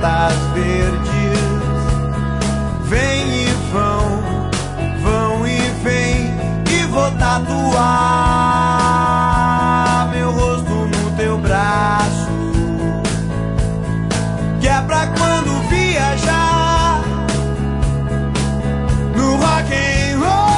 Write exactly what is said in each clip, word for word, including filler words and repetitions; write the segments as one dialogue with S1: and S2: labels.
S1: bicicletas verdes. Vem e vão, vão e vem, e vou tatuar meu rosto no teu braço, que é pra quando viajar no rock and roll.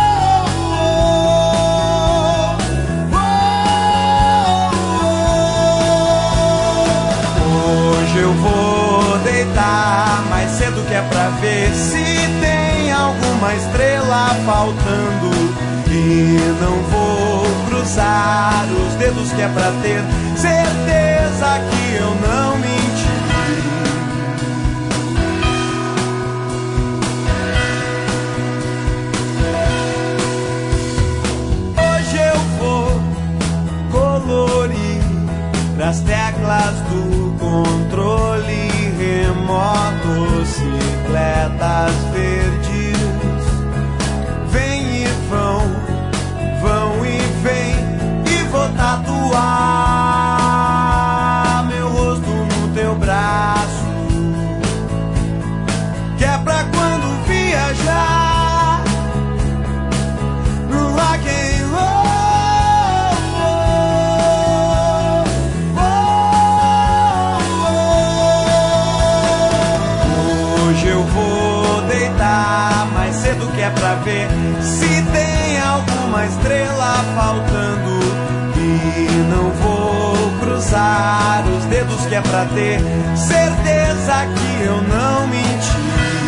S1: Eu vou deitar mais cedo, que é pra ver se tem alguma estrela faltando, e não vou cruzar os dedos, que é pra ter certeza que eu não menti. Hoje eu vou colorir as teclas do controle remoto, bicicletas verdes. Vem e vão, vão e vem, e vou tatuar meu rosto no teu braço, que é pra quando viajar no rock and roll. Eu vou deitar mais cedo, que é pra ver se tem alguma estrela faltando, e não vou cruzar os dedos, que é pra ter certeza que eu não menti.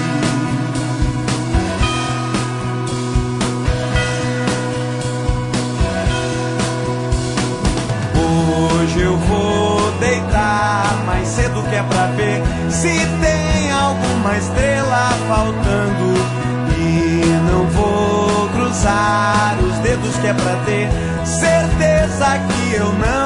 S1: Hoje eu vou deitar mais cedo, que é pra ver se tem alguma estrela faltando, e não vou cruzar os dedos, que é pra ter certeza que eu não